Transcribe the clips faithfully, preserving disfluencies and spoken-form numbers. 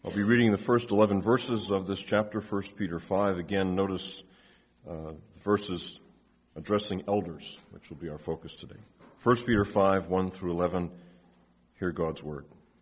I'll be reading the first eleven verses of this chapter, First Peter five. Again, notice uh, the verses addressing elders, which will be our focus today. First Peter five, one through eleven. Hear God's word.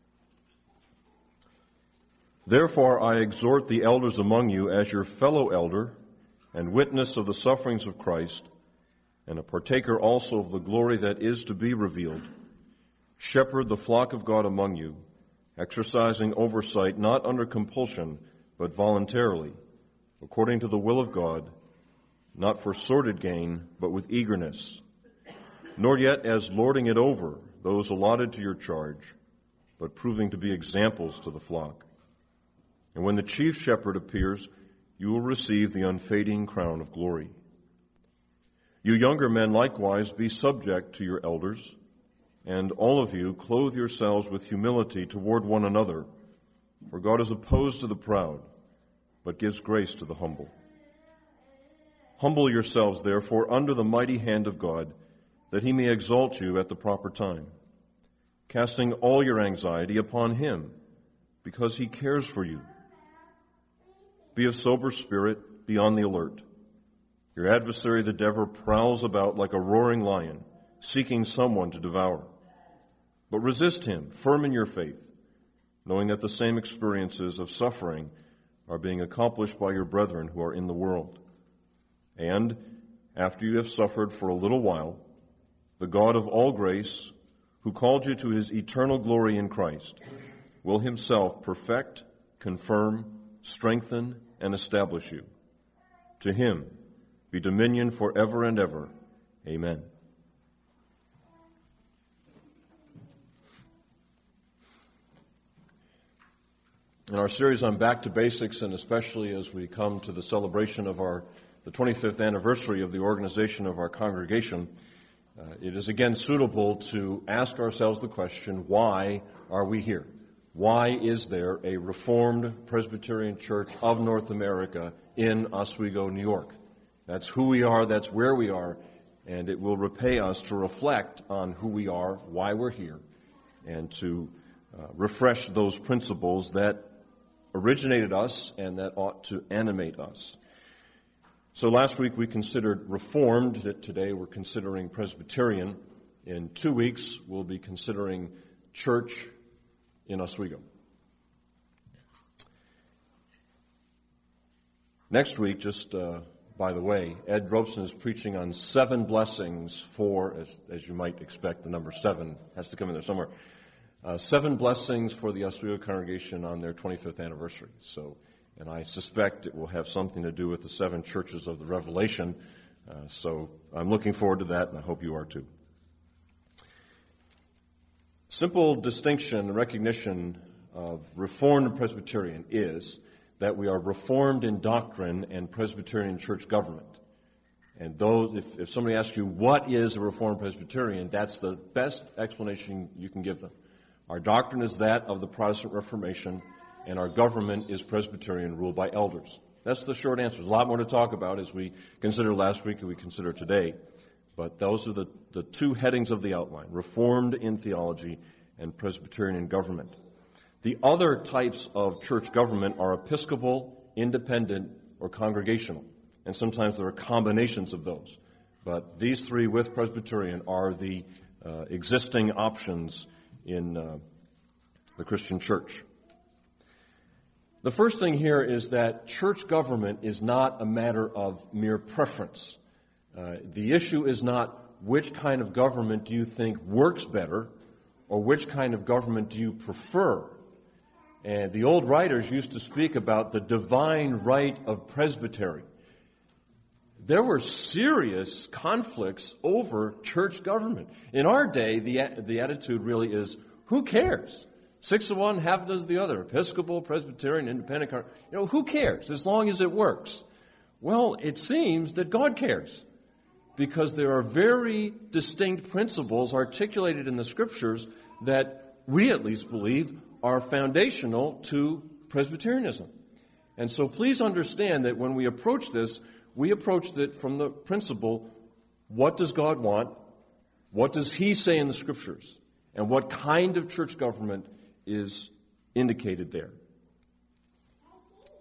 Therefore I exhort the elders among you as your fellow elder and witness of the sufferings of Christ, and a partaker also of the glory that is to be revealed. Shepherd the flock of God among you, exercising oversight not under compulsion, but voluntarily, according to the will of God, not for sordid gain, but with eagerness, nor yet as lording it over those allotted to your charge, but proving to be examples to the flock. And when the chief shepherd appears, you will receive the unfading crown of glory. You younger men likewise be subject to your elders, and all of you clothe yourselves with humility toward one another, for God is opposed to the proud, but gives grace to the humble. Humble yourselves, therefore, under the mighty hand of God, that he may exalt you at the proper time, casting all your anxiety upon him, because he cares for you. Be of sober spirit, be on the alert. Your adversary, the devil, prowls about like a roaring lion, seeking someone to devour. But resist him, firm in your faith, knowing that the same experiences of suffering are being accomplished by your brethren who are in the world. And after you have suffered for a little while, the God of all grace, who called you to his eternal glory in Christ, will himself perfect, confirm, strengthen, and establish you. To him be dominion forever and ever. Amen. In our series on Back to Basics, and especially as we come to the celebration of our the twenty-fifth anniversary of the organization of our congregation, uh, it is again suitable to ask ourselves the question, why are we here? Why is there a Reformed Presbyterian Church of North America in Oswego, New York? That's who we are, that's where we are, and it will repay us to reflect on who we are, why we're here, and to uh, refresh those principles that originated us and that ought to animate us. So last week we considered Reformed. Today we're considering Presbyterian. In two weeks we'll be considering Church in Oswego. Next week, just uh, by the way, Ed Robeson is preaching on seven blessings for, as, as you might expect, the number seven has to come in there somewhere. Uh, seven blessings for the Oswego congregation on their twenty-fifth anniversary. So, and I suspect it will have something to do with the seven churches of the Revelation. Uh, so I'm looking forward to that, and I hope you are too. Simple distinction and recognition of Reformed and Presbyterian is that we are Reformed in doctrine and Presbyterian church government. And those, if, if somebody asks you, what is a Reformed Presbyterian, that's the best explanation you can give them. Our doctrine is that of the Protestant Reformation, and our government is Presbyterian, ruled by elders. That's the short answer. There's a lot more to talk about as we consider last week and we consider today. But those are the, the two headings of the outline, Reformed in theology and Presbyterian in government. The other types of church government are Episcopal, independent, or congregational. And sometimes there are combinations of those. But these three with Presbyterian are the uh, existing options in uh, the Christian church. The first thing here is that church government is not a matter of mere preference. Uh, the issue is not which kind of government do you think works better or which kind of government do you prefer. And the old writers used to speak about the divine right of presbytery. There were serious conflicts over church government. In our day, the the attitude really is, who cares? Six of one, half a dozen of the other. Episcopal, Presbyterian, Independent. You know, who cares as long as it works? Well, it seems that God cares, because there are very distinct principles articulated in the Scriptures that we at least believe are foundational to Presbyterianism. And so please understand that when we approach this, we approached it from the principle, what does God want? What does He say in the Scriptures? And what kind of church government is indicated there?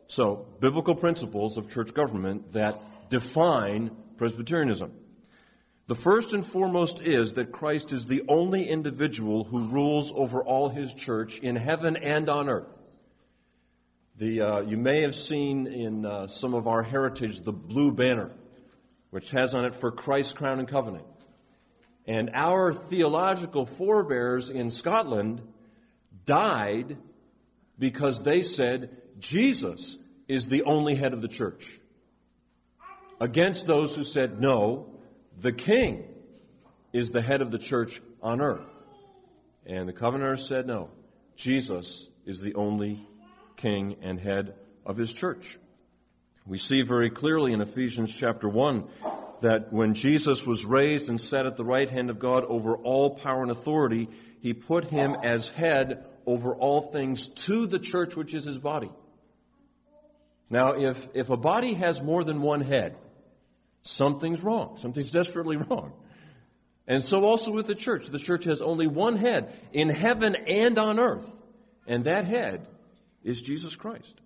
So, biblical principles of church government that define Presbyterianism. The first and foremost is that Christ is the only individual who rules over all his church in heaven and on earth. The, uh, you may have seen in uh, some of our heritage the blue banner, which has on it "For Christ's Crown and Covenant." And our theological forebears in Scotland died because they said Jesus is the only head of the church, against those who said, no, the king is the head of the church on earth. And the Covenanters said, no, Jesus is the only king and head of his church. We see very clearly in Ephesians chapter one that when Jesus was raised and sat at the right hand of God over all power and authority, he put him as head over all things to the church, which is his body. Now, if, if a body has more than one head, something's wrong. Something's desperately wrong. And so also with the church. The church has only one head in heaven and on earth. And that head is Jesus Christ.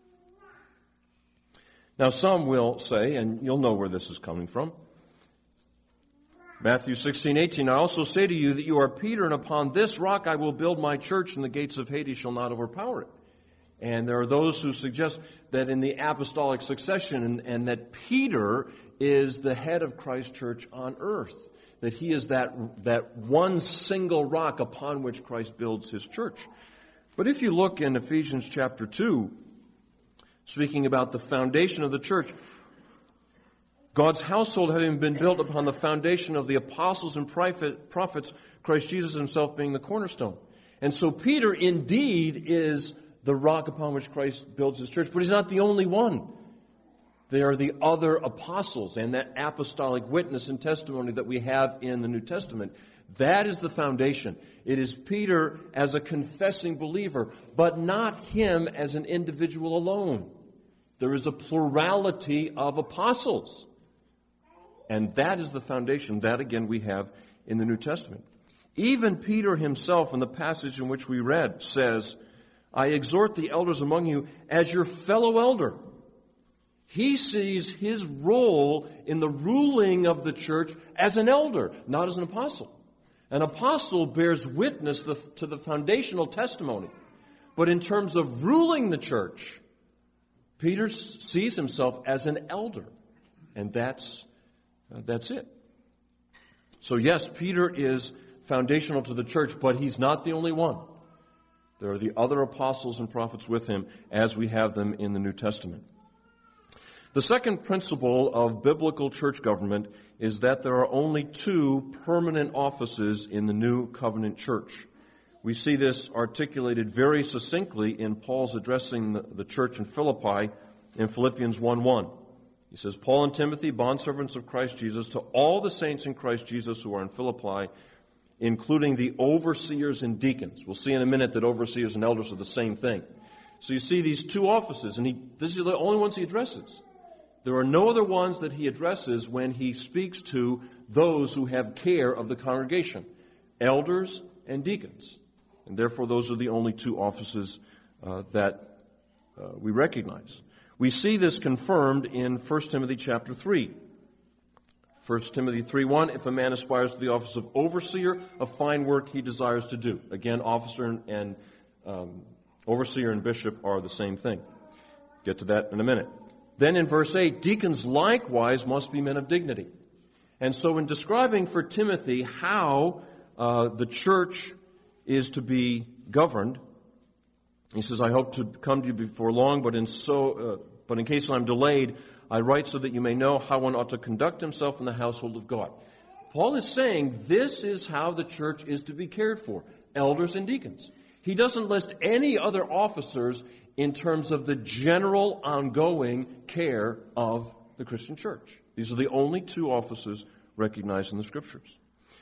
Now, some will say, and you'll know where this is coming from, Matthew sixteen eighteen, I also say to you that you are Peter, and upon this rock I will build my church, and the gates of Hades shall not overpower it. And there are those who suggest that in the apostolic succession, and, and that Peter is the head of Christ's church on earth, that he is that, that one single rock upon which Christ builds his church. But if you look in Ephesians chapter two, speaking about the foundation of the church, God's household having been built upon the foundation of the apostles and prophets, Christ Jesus himself being the cornerstone. And so Peter indeed is the rock upon which Christ builds his church, but he's not the only one. There are the other apostles and that apostolic witness and testimony that we have in the New Testament. That is the foundation. It is Peter as a confessing believer, but not him as an individual alone. There is a plurality of apostles. And that is the foundation. That, again, we have in the New Testament. Even Peter himself, in the passage in which we read, says, I exhort the elders among you as your fellow elder. He sees his role in the ruling of the church as an elder, not as an apostle. An apostle bears witness to the foundational testimony. But in terms of ruling the church, Peter sees himself as an elder. And that's, uh, that's it. So yes, Peter is foundational to the church, but he's not the only one. There are the other apostles and prophets with him as we have them in the New Testament. The second principle of biblical church government is that there are only two permanent offices in the New Covenant church. We see this articulated very succinctly in Paul's addressing the, the church in Philippi in Philippians one one. He says, Paul and Timothy, bondservants of Christ Jesus, to all the saints in Christ Jesus who are in Philippi, including the overseers and deacons. We'll see in a minute that overseers and elders are the same thing. So you see these two offices, and he, these are the only ones he addresses. There are no other ones that he addresses when he speaks to those who have care of the congregation, elders and deacons. And therefore, those are the only two offices uh, that uh, we recognize. We see this confirmed in First Timothy chapter three. First Timothy three one, if a man aspires to the office of overseer, a fine work he desires to do. Again, officer and, and um, overseer and bishop are the same thing. Get to that in a minute. Then in verse eight, deacons likewise must be men of dignity. And so in describing for Timothy how uh, the church is to be governed, he says, I hope to come to you before long, but in so, uh, but in case I'm delayed, I write so that you may know how one ought to conduct himself in the household of God. Paul is saying this is how the church is to be cared for, elders and deacons. He doesn't list any other officers in terms of the general ongoing care of the Christian church. These are the only two offices recognized in the Scriptures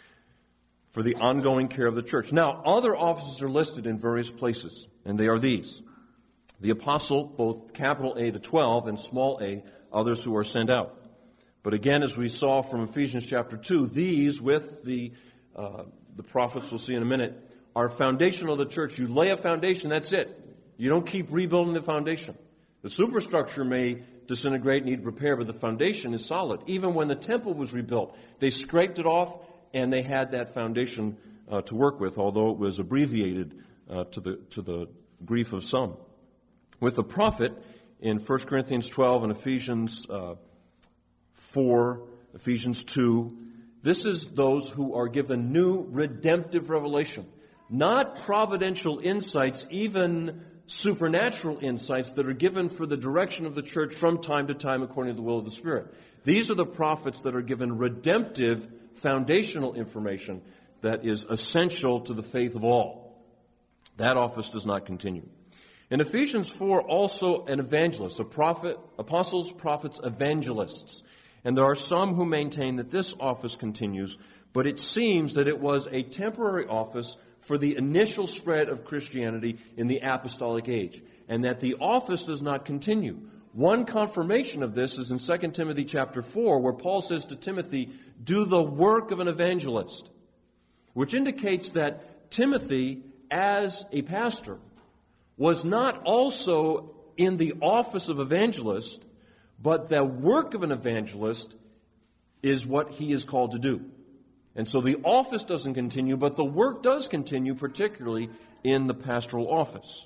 for the ongoing care of the church. Now, other offices are listed in various places, and they are these. The apostle, both capital A, the twelve, and small a, others who are sent out. But again, as we saw from Ephesians chapter two, these with the uh, the prophets, we'll see in a minute, are foundational of the church. You lay a foundation, that's it. You don't keep rebuilding the foundation. The superstructure may disintegrate, need repair, but the foundation is solid. Even when the temple was rebuilt, they scraped it off and they had that foundation uh, to work with, although it was abbreviated uh, to the to the grief of some. With the prophet in First Corinthians twelve and Ephesians uh, four, Ephesians two, this is those who are given new redemptive revelation, not providential insights, even supernatural insights that are given for the direction of the church from time to time according to the will of the Spirit. These are the prophets that are given redemptive foundational information that is essential to the faith of all. That office does not continue. In Ephesians four, also an evangelist, a prophet, apostles, prophets, evangelists. And there are some who maintain that this office continues, but it seems that it was a temporary office for the initial spread of Christianity in the apostolic age, and that the office does not continue. One confirmation of this is in Second Timothy chapter four, where Paul says to Timothy, do the work of an evangelist, which indicates that Timothy, as a pastor, was not also in the office of evangelist, but the work of an evangelist is what he is called to do. And so the office doesn't continue, but the work does continue, particularly in the pastoral office.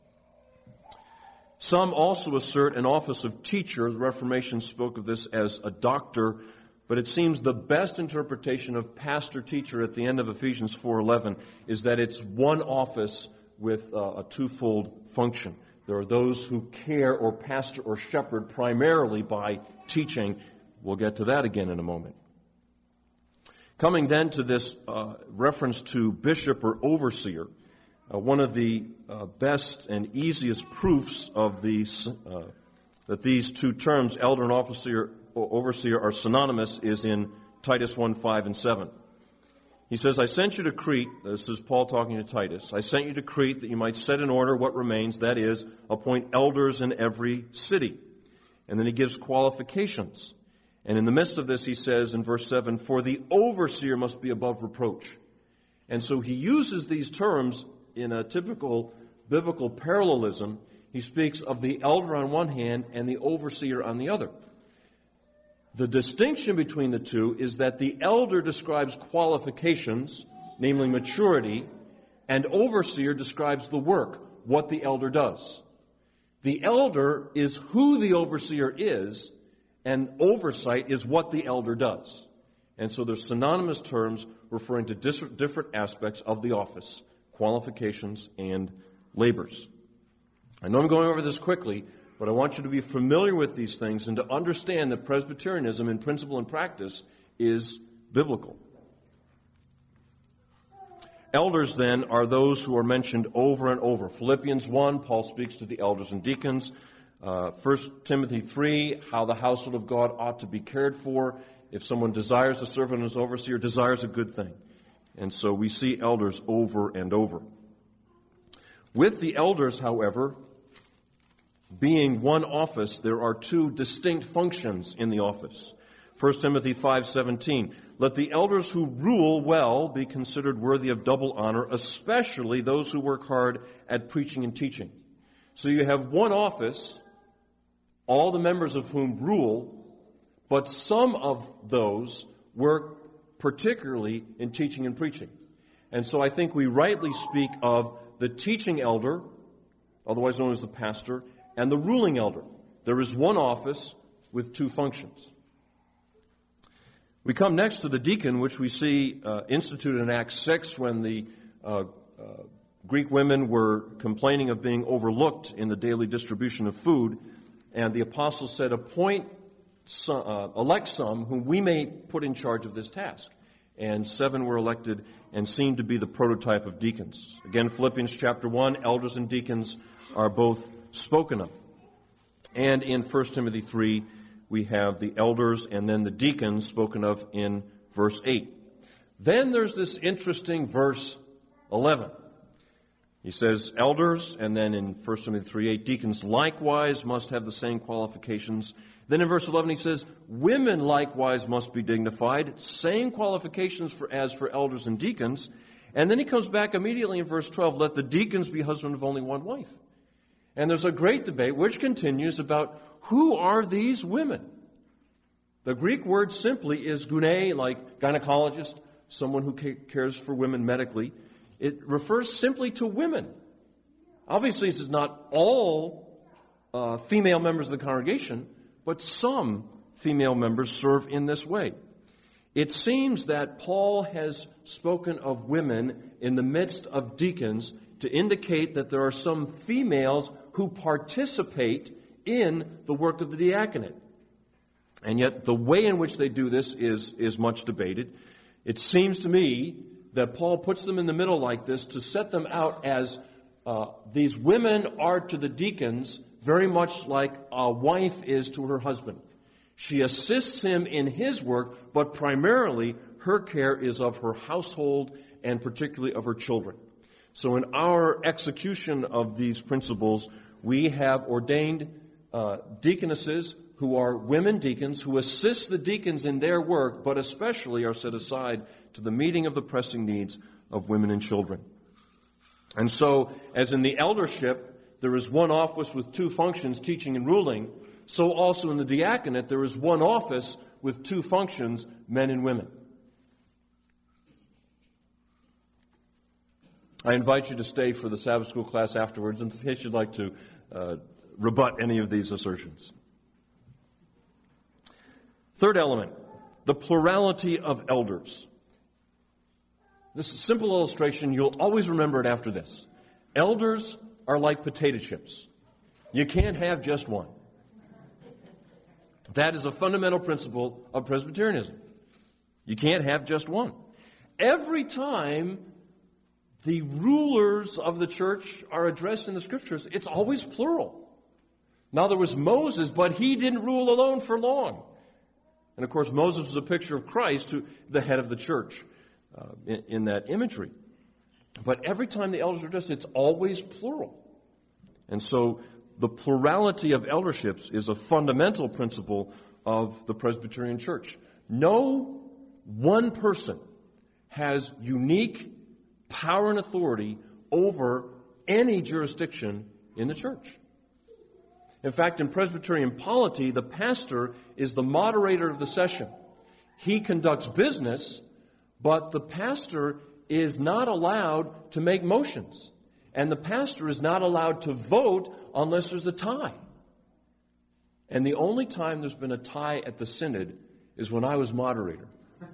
Some also assert an office of teacher. The Reformation spoke of this as a doctor, but it seems the best interpretation of pastor-teacher at the end of Ephesians four eleven is that it's one office with uh, a twofold function. There are those who care or pastor or shepherd primarily by teaching. We'll get to that again in a moment. Coming then to this uh, reference to bishop or overseer, uh, one of the uh, best and easiest proofs of these, uh, that these two terms, elder and officer, overseer, are synonymous is in Titus one, five and seven. He says, I sent you to Crete, this is Paul talking to Titus, I sent you to Crete that you might set in order what remains, that is, appoint elders in every city. And then he gives qualifications. And in the midst of this, he says in verse seven, for the overseer must be above reproach. And so he uses these terms in a typical biblical parallelism. He speaks of the elder on one hand and the overseer on the other. The distinction between the two is that the elder describes qualifications, namely maturity, and overseer describes the work, what the elder does. The elder is who the overseer is, and oversight is what the elder does. And so there's synonymous terms referring to dis- different aspects of the office, qualifications and labors. I know I'm going over this quickly, but I want you to be familiar with these things and to understand that Presbyterianism in principle and practice is biblical. Elders, then, are those who are mentioned over and over. Philippians one, Paul speaks to the elders and deacons. Uh, First Timothy three, how the household of God ought to be cared for. If someone desires to serve as overseer, desires a good thing. And so we see elders over and over. With the elders, however, being one office, there are two distinct functions in the office. First Timothy five seventeen, let the elders who rule well be considered worthy of double honor, especially those who work hard at preaching and teaching. So you have one office, all the members of whom rule, but some of those work particularly in teaching and preaching. And so I think we rightly speak of the teaching elder, otherwise known as the pastor, and the ruling elder. There is one office with two functions. We come next to the deacon, which we see uh, instituted in Acts six when the uh, uh, Greek women were complaining of being overlooked in the daily distribution of food. And the apostles said, appoint some, uh, elect some whom we may put in charge of this task. And seven were elected and seemed to be the prototype of deacons. Again, Philippians chapter one, elders and deacons are both spoken of. And in First Timothy three, we have the elders and then the deacons spoken of in verse eight. Then there's this interesting verse eleven. He says, elders, and then in First Timothy three eight, deacons likewise must have the same qualifications. Then in verse eleven he says, women likewise must be dignified, same qualifications for, as for elders and deacons. And then he comes back immediately in verse twelve, let the deacons be husbands of only one wife. And there's a great debate which continues about who are these women. The Greek word simply is gune, like gynecologist, someone who cares for women medically. It refers simply to women. Obviously, this is not all uh, female members of the congregation, but some female members serve in this way. It seems that Paul has spoken of women in the midst of deacons to indicate that there are some females who participate in the work of the diaconate. And yet the way in which they do this is, is much debated. It seems to me that Paul puts them in the middle like this to set them out as uh, these women are to the deacons very much like a wife is to her husband. She assists him in his work, but primarily her care is of her household and particularly of her children. So in our execution of these principles, we have ordained uh, deaconesses who are women deacons who assist the deacons in their work, but especially are set aside to the meeting of the pressing needs of women and children. And so, as in the eldership, there is one office with two functions, teaching and ruling, so also in the diaconate, there is one office with two functions, men and women. I invite you to stay for the Sabbath school class afterwards in case you'd like to uh, rebut any of these assertions. Third element, the plurality of elders. This simple illustration, you'll always remember it after this. Elders are like potato chips. You can't have just one. That is a fundamental principle of Presbyterianism. You can't have just one. Every time the rulers of the church are addressed in the Scriptures, it's always plural. Now, there was Moses, but he didn't rule alone for long. And, of course, Moses is a picture of Christ, who, the head of the church, uh, in, in that imagery. But every time the elders are addressed, it's always plural. And so the plurality of elderships is a fundamental principle of the Presbyterian Church. No one person has unique power and authority over any jurisdiction in the church. In fact, in Presbyterian polity, the pastor is the moderator of the session. He conducts business, but the pastor is not allowed to make motions. And the pastor is not allowed to vote unless there's a tie. And the only time there's been a tie at the synod is when I was moderator.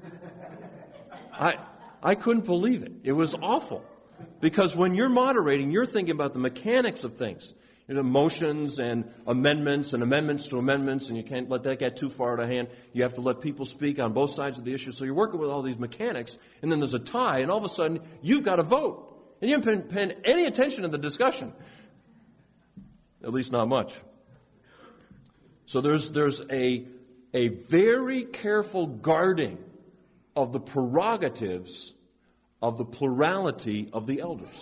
I I couldn't believe it. It was awful. Because when you're moderating, you're thinking about the mechanics of things. You know, motions and amendments and amendments to amendments, and you can't let that get too far out of hand. You have to let people speak on both sides of the issue. So you're working with all these mechanics, and then there's a tie, and all of a sudden, you've got to vote. And you haven't paid any attention to the discussion. At least not much. So there's there's a, a very careful guarding of the prerogatives of the plurality of the elders.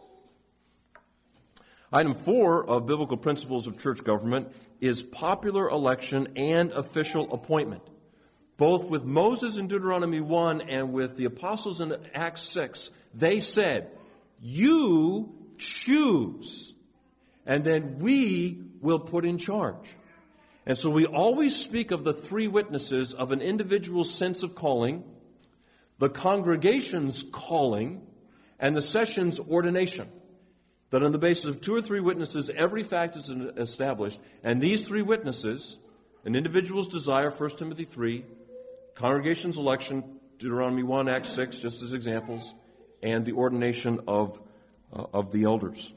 Item four of biblical principles of church government is popular election and official appointment. Both with Moses in Deuteronomy one and with the apostles in Acts six, they said, you choose, and then we will put in charge. And so we always speak of the three witnesses of an individual's sense of calling, the congregation's calling, and the session's ordination. That on the basis of two or three witnesses, every fact is established. And these three witnesses, an individual's desire, First Timothy three, congregation's election, Deuteronomy one, Acts six, just as examples, and the ordination of, uh, of the elders.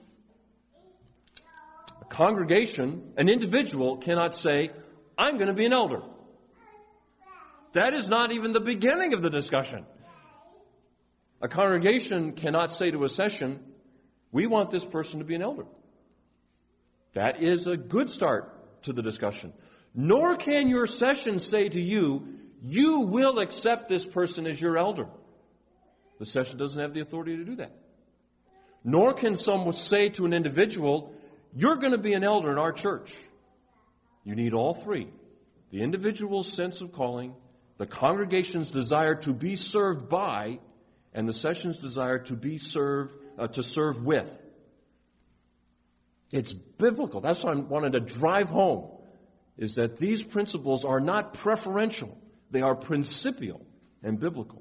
A congregation, an individual cannot say, I'm going to be an elder. That is not even the beginning of the discussion. A congregation cannot say to a session, we want this person to be an elder. That is a good start to the discussion. Nor can your session say to you, you will accept this person as your elder. The session doesn't have the authority to do that. Nor can someone say to an individual, you're going to be an elder in our church. You need all three. The individual's sense of calling, the congregation's desire to be served by, and the session's desire to be served, uh, to serve with. It's biblical. That's what I wanted to drive home, is that these principles are not preferential. They are principial and biblical.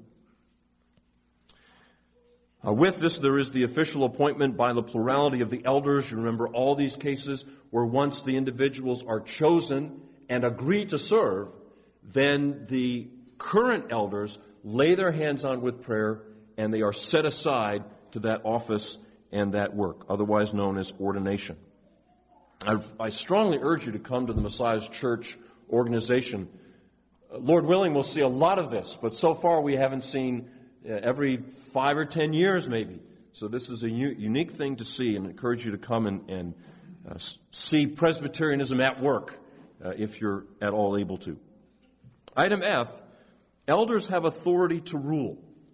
Uh, with this, there is the official appointment by the plurality of the elders. You remember all these cases where once the individuals are chosen and agree to serve, then the current elders lay their hands on with prayer and they are set aside to that office and that work, otherwise known as ordination. I, I strongly urge you to come to the Messiah's Church organization. Uh, Lord willing, we'll see a lot of this, but so far we haven't seen uh, every five or ten years maybe. So this is a u- unique thing to see, and I encourage you to come and, and uh, see Presbyterianism at work uh, if you're at all able to. Item F, elders have authority to rule.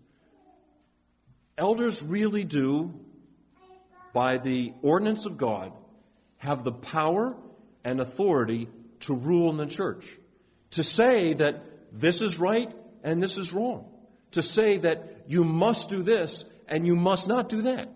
Elders really do, by the ordinance of God, have the power and authority to rule in the church. To say that this is right and this is wrong. To say that you must do this and you must not do that.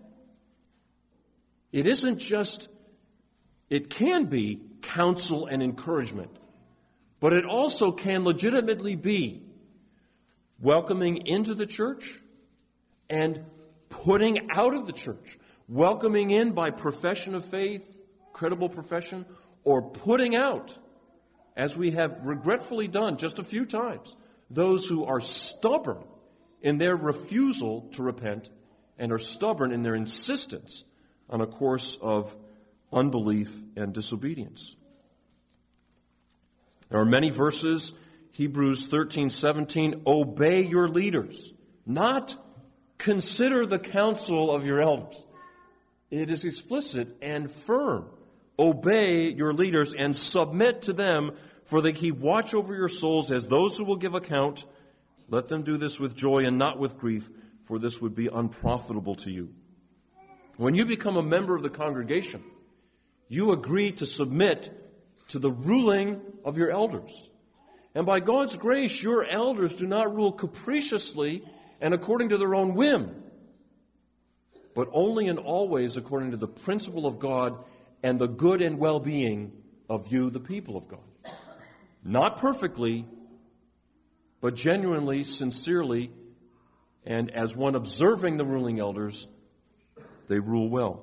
It isn't just, it can be counsel and encouragement, but it also can legitimately be welcoming into the church and putting out of the church. Welcoming in by profession of faith, credible profession, or putting out, as we have regretfully done just a few times, those who are stubborn in their refusal to repent and are stubborn in their insistence on a course of unbelief and disobedience. There are many verses, Hebrews thirteen seventeen, obey your leaders, not consider the counsel of your elders. It is explicit and firm. Obey your leaders and submit to them, for they keep watch over your souls as those who will give account. Let them do this with joy and not with grief, for this would be unprofitable to you. When you become a member of the congregation, you agree to submit to the ruling of your elders. And by God's grace, your elders do not rule capriciously and according to their own whim, but only and always according to the principle of God and the good and well-being of you, the people of God. Not perfectly, but genuinely, sincerely, and as one observing the ruling elders, they rule well.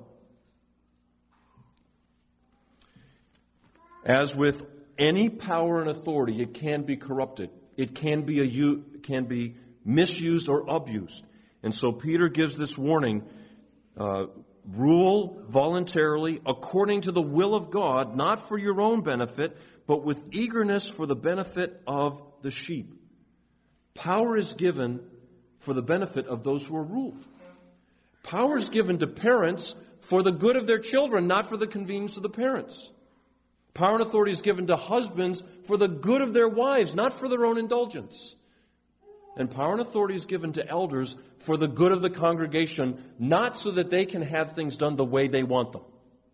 As with any power and authority, it can be corrupted. It can be a, can be misused or abused. And so Peter gives this warning, uh, rule voluntarily according to the will of God, not for your own benefit, but with eagerness for the benefit of the sheep. Power is given for the benefit of those who are ruled. Power is given to parents for the good of their children, not for the convenience of the parents. Power and authority is given to husbands for the good of their wives, not for their own indulgence. And power and authority is given to elders for the good of the congregation, not so that they can have things done the way they want them.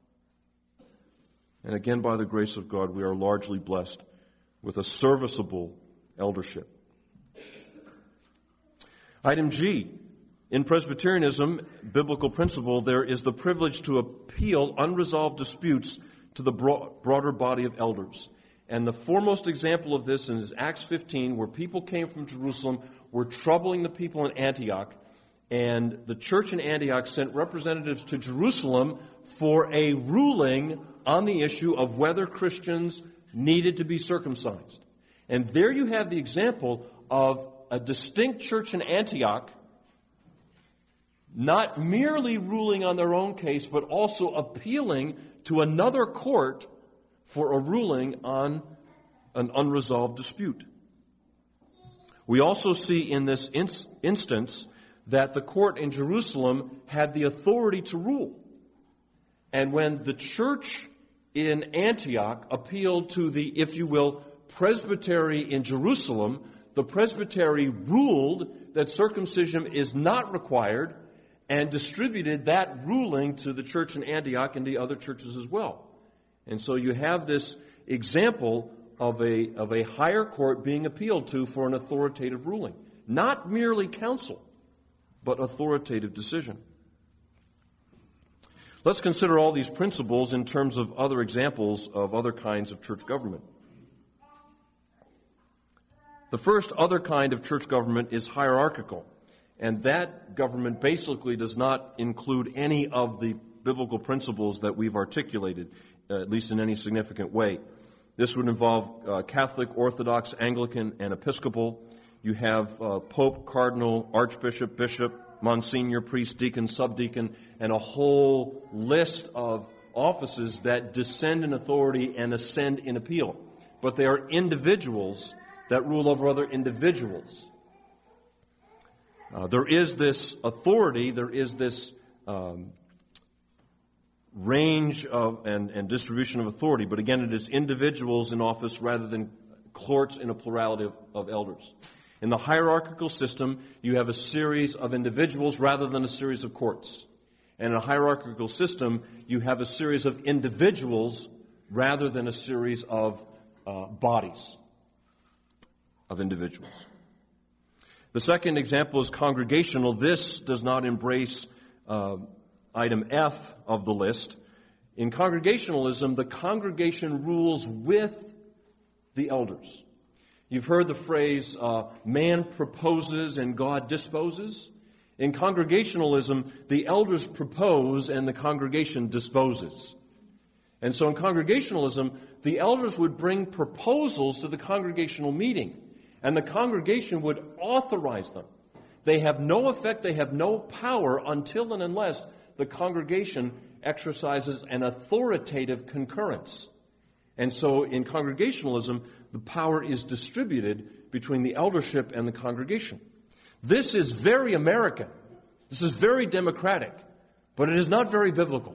And again, by the grace of God, we are largely blessed with a serviceable eldership. Item G. In Presbyterianism, biblical principle, there is the privilege to appeal unresolved disputes to the broader body of elders. And the foremost example of this is Acts fifteen, where people came from Jerusalem, were troubling the people in Antioch, and the church in Antioch sent representatives to Jerusalem for a ruling on the issue of whether Christians needed to be circumcised. And there you have the example of a distinct church in Antioch not merely ruling on their own case, but also appealing to another court for a ruling on an unresolved dispute. We also see in this inst- instance that the court in Jerusalem had the authority to rule. And when the church in Antioch appealed to the, if you will, presbytery in Jerusalem, the presbytery ruled that circumcision is not required and distributed that ruling to the church in Antioch and the other churches as well. And so you have this example of a, of a higher court being appealed to for an authoritative ruling. Not merely counsel, but authoritative decision. Let's consider all these principles in terms of other examples of other kinds of church government. The first other kind of church government is hierarchical, and that government basically does not include any of the biblical principles that we've articulated, uh, at least in any significant way. This would involve uh, Catholic, Orthodox, Anglican, and Episcopal. You have uh, Pope, Cardinal, Archbishop, Bishop, Monsignor, Priest, Deacon, Subdeacon, and a whole list of offices that descend in authority and ascend in appeal. But they are individuals that rule over other individuals. Uh, there is this authority, there is this um, range of and, and distribution of authority, but again, it is individuals in office rather than courts in a plurality of, of elders. In the hierarchical system, you have a series of individuals rather than a series of courts. And in a hierarchical system, you have a series of individuals rather than a series of uh, bodies of individuals. The second example is congregational. This does not embrace uh, item F of the list. In congregationalism, the congregation rules with the elders. You've heard the phrase, uh, man proposes and God disposes. In congregationalism, the elders propose and the congregation disposes. And so in congregationalism, the elders would bring proposals to the congregational meeting, and the congregation would authorize them. They have no effect, they have no power until and unless the congregation exercises an authoritative concurrence. And so in congregationalism, the power is distributed between the eldership and the congregation. This is very American. This is very democratic, but it is not very biblical.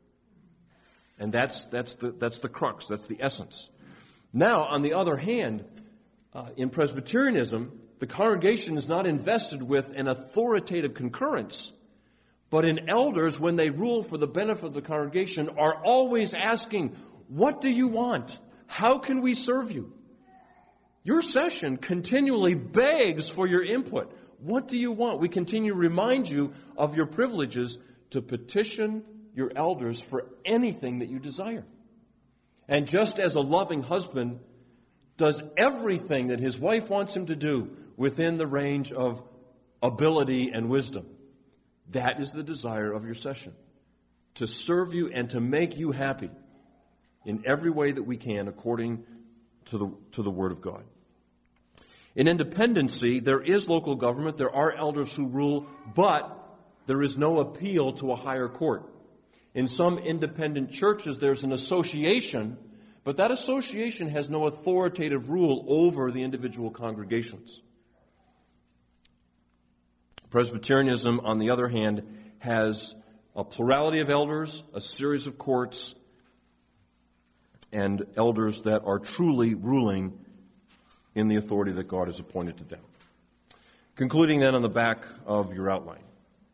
And that's that's the that's the crux, that's the essence. Now, on the other hand, uh, in Presbyterianism, the congregation is not invested with an authoritative concurrence, but in elders, when they rule for the benefit of the congregation, are always asking, what do you want? How can we serve you? Your session continually begs for your input. What do you want? We continue to remind you of your privileges to petition your elders for anything that you desire. And just as a loving husband does everything that his wife wants him to do within the range of ability and wisdom, that is the desire of your session, to serve you and to make you happy in every way that we can according to the to the Word of God. In independency, there is local government, there are elders who rule, but there is no appeal to a higher court. In some independent churches, there's an association, but that association has no authoritative rule over the individual congregations. Presbyterianism, on the other hand, has a plurality of elders, a series of courts, and elders that are truly ruling in the authority that God has appointed to them. Concluding then on the back of your outline.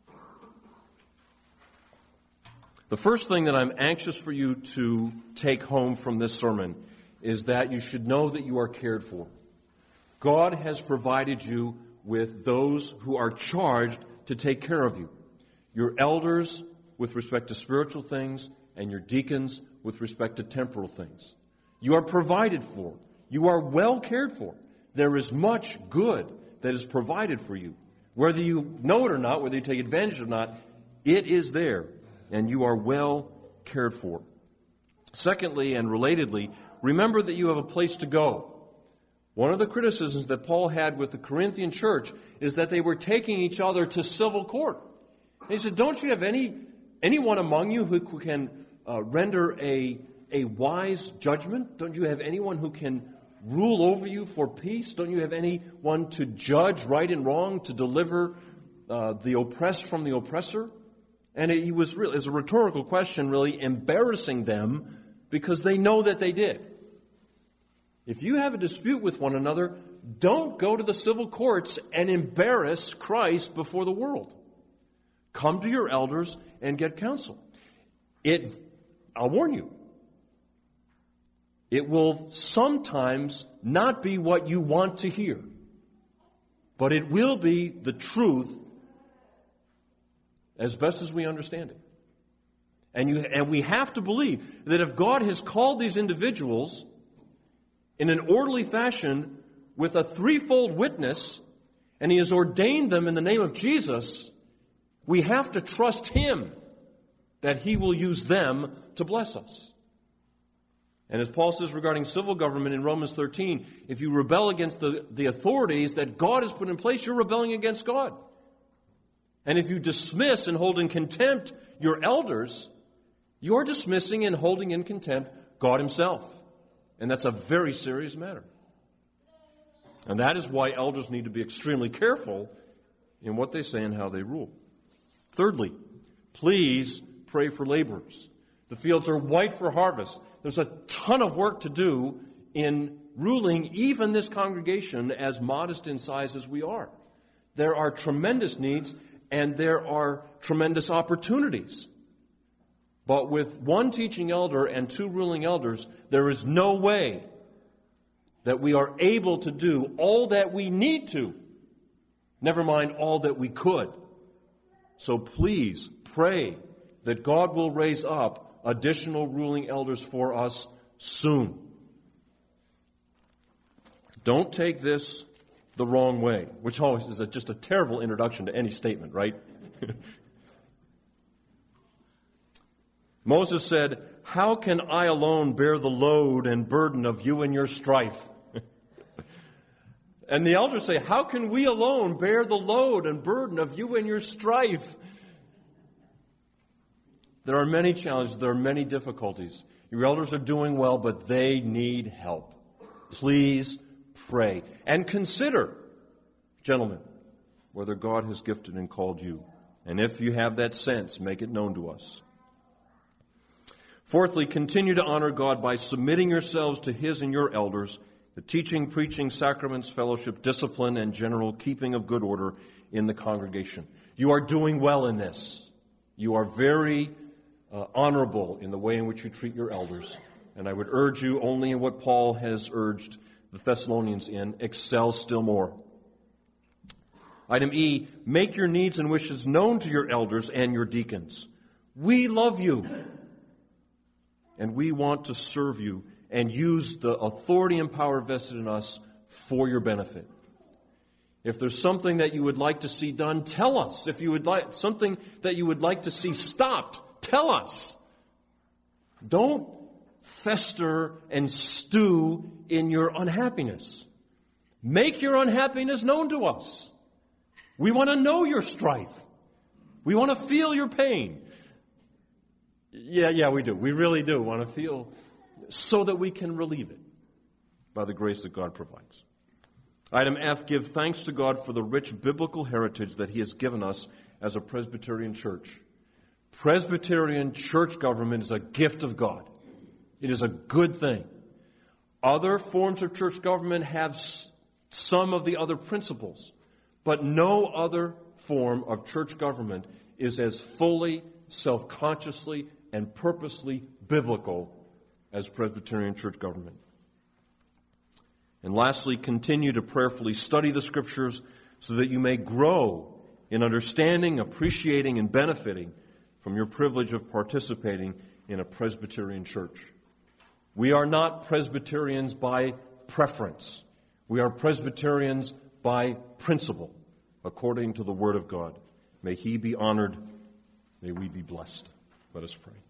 The first thing that I'm anxious for you to take home from this sermon is that you should know that you are cared for. God has provided you with those who are charged to take care of you. Your elders with respect to spiritual things and your deacons with respect to temporal things. You are provided for. You are well cared for. There is much good that is provided for you. Whether you know it or not, whether you take advantage or not, it is there, and you are well cared for. Secondly, and relatedly, remember that you have a place to go. One of the criticisms that Paul had with the Corinthian church is that they were taking each other to civil court. And he said, don't you have any anyone among you who can uh, render a, a wise judgment? Don't you have anyone who can rule over you for peace? Don't you have anyone to judge right and wrong, to deliver uh, the oppressed from the oppressor? And he was really, as a rhetorical question, really embarrassing them because they know that they did. If you have a dispute with one another, don't go to the civil courts and embarrass Christ before the world. Come to your elders and get counsel. It, I'll warn you, it will sometimes not be what you want to hear, but it will be the truth as best as we understand it. And, you, and we have to believe that if God has called these individuals in an orderly fashion with a threefold witness, and He has ordained them in the name of Jesus, we have to trust Him that He will use them to bless us. And as Paul says regarding civil government in Romans thirteen, if you rebel against the, the authorities that God has put in place, you're rebelling against God. And if you dismiss and hold in contempt your elders, you're dismissing and holding in contempt God Himself. And that's a very serious matter. And that is why elders need to be extremely careful in what they say and how they rule. Thirdly, please pray for laborers. The fields are white for harvest. There's a ton of work to do in ruling even this congregation, as modest in size as we are. There are tremendous needs and there are tremendous opportunities. But with one teaching elder and two ruling elders, there is no way that we are able to do all that we need to, never mind all that we could. So please pray that God will raise up additional ruling elders for us soon. Don't take this the wrong way, which always is a, just a terrible introduction to any statement, right? Moses said, "How can I alone bear the load and burden of you and your strife?" And the elders say, "How can we alone bear the load and burden of you and your strife?" There are many challenges. There are many difficulties. Your elders are doing well, but they need help. Please pray. And consider, gentlemen, whether God has gifted and called you. And if you have that sense, make it known to us. Fourthly, continue to honor God by submitting yourselves to His and your elders, the teaching, preaching, sacraments, fellowship, discipline, and general keeping of good order in the congregation. You are doing well in this. You are very uh, honorable in the way in which you treat your elders. And I would urge you only in what Paul has urged the Thessalonians in, excel still more. Item E, make your needs and wishes known to your elders and your deacons. We love you. And we want to serve you and use the authority and power vested in us for your benefit. If there's something that you would like to see done, tell us. If you would like something that you would like to see stopped, tell us. Don't fester and stew in your unhappiness. Make your unhappiness known to us. We want to know your strife. We want to feel your pain. Yeah, yeah, we do. We really do want to feel so that we can relieve it by the grace that God provides. Item F, give thanks to God for the rich biblical heritage that He has given us as a Presbyterian church. Presbyterian church government is a gift of God. It is a good thing. Other forms of church government have s- some of the other principles, but no other form of church government is as fully, self-consciously, and purposely biblical as Presbyterian church government. And lastly, continue to prayerfully study the Scriptures so that you may grow in understanding, appreciating, and benefiting from your privilege of participating in a Presbyterian church. We are not Presbyterians by preference. We are Presbyterians by principle, according to the Word of God. May He be honored. May we be blessed. Let us pray.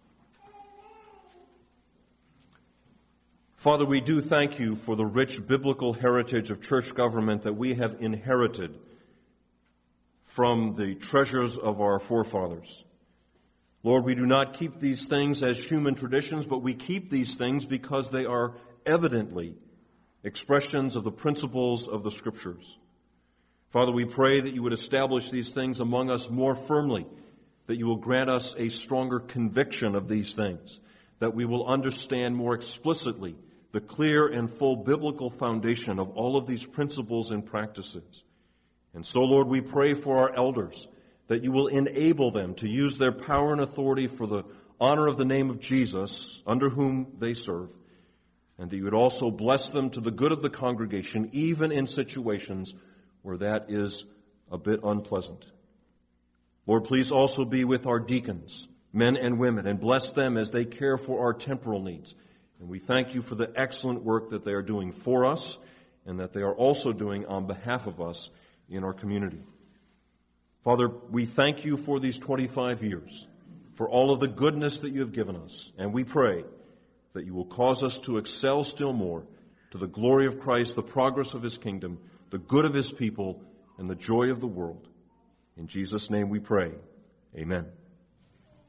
Father, we do thank You for the rich biblical heritage of church government that we have inherited from the treasures of our forefathers. Lord, we do not keep these things as human traditions, but we keep these things because they are evidently expressions of the principles of the Scriptures. Father, we pray that You would establish these things among us more firmly, that You will grant us a stronger conviction of these things, that we will understand more explicitly the clear and full biblical foundation of all of these principles and practices. And so, Lord, we pray for our elders, that You will enable them to use their power and authority for the honor of the name of Jesus, under whom they serve, and that You would also bless them to the good of the congregation, even in situations where that is a bit unpleasant. Lord, please also be with our deacons. men and women, and bless them as they care for our temporal needs. And we thank you for the excellent work that they are doing for us and that they are also doing on behalf of us in our community. Father, we thank you for these twenty-five years, for all of the goodness that you have given us, and we pray that you will cause us to excel still more to the glory of Christ, the progress of his kingdom, the good of his people, and the joy of the world. In Jesus' name we pray. Amen.